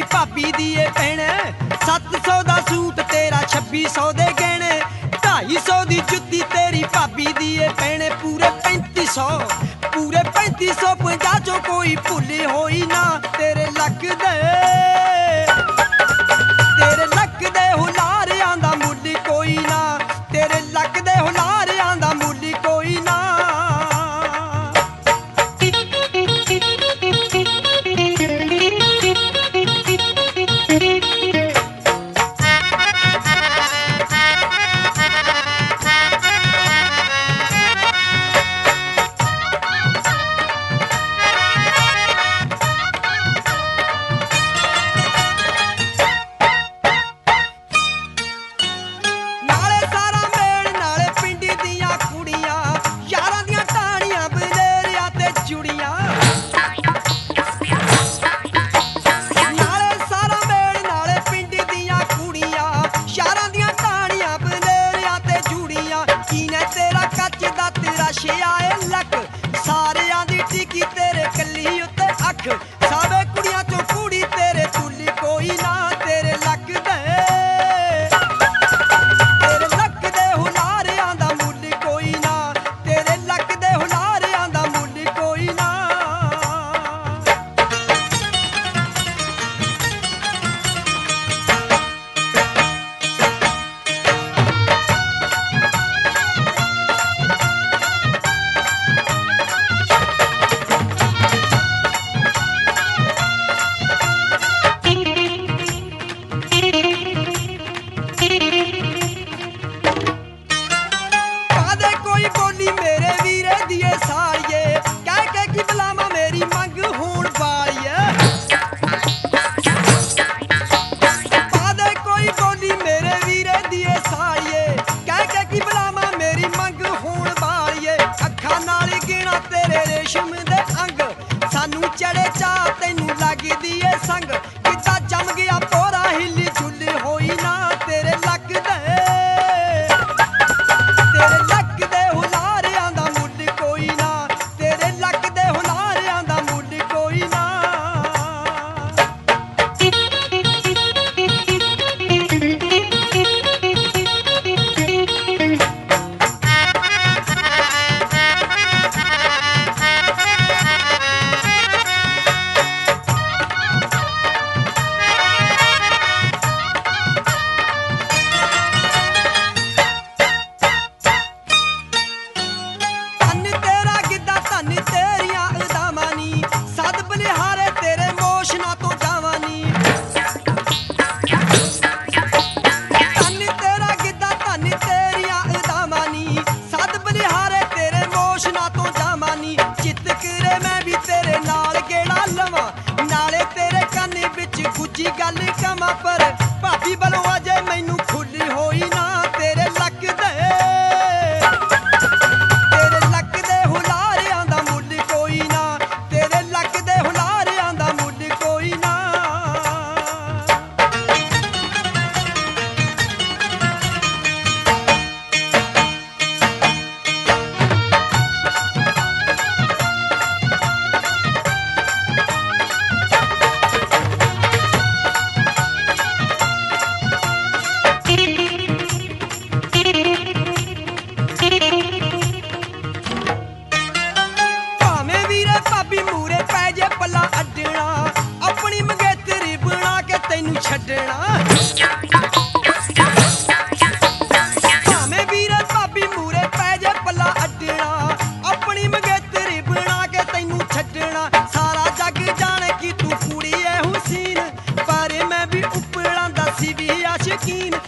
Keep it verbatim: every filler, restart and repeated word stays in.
भाभी दी ए भैणे सत्त सौ दा सूट तेरा छब्बी सौ दे गहने ढाई सौ दी जुत्ती तेरी भाभी दी ए भैणे पूरे पैंती सौ पूरे पैंती सौ पंजाह चो कोई भुल होई ना तेरे लक दे तेरे लक दे हुलारियां दा मुल कोई ना तेरे लक दे हुलारियां दा मुल कोई ना सावे कुड़ियां चो कुड़ी तेरे तुली कोई ना तेरे लक दे तेरे लक दे हुलारियां दा मुल कोई ना तेरे लक दे हुलारियां दा मुल कोई ना सानू चढ़े चा तेनू लगदी ए संग किता जम गया पोरा हिली झुली होई ना तेरे लक दे तेरे लक दे हुलारियां दा मुल कोई ना तेरे लक दे हुलारियां दा मुल कोई ना गुजी गल कमा पर भाभी बलों अजे मैनू खुली होई ना तेरे लक दे तेरे लक दे हुलारियां दा मुल कोई ना तेरे लक दे हुलारियां दा मुल कोई ना अपनी मंगेतरी बना के तेनू छड्डना भावें वीरे भाभी मूरे पै जे पला अड्डना अपनी मंगेतरी बना के तेनू छड्डना सारा जग जाने कि तू कुड़ी है हुसीन पर मैं भी उपड़ा दा सी भी आशिकीन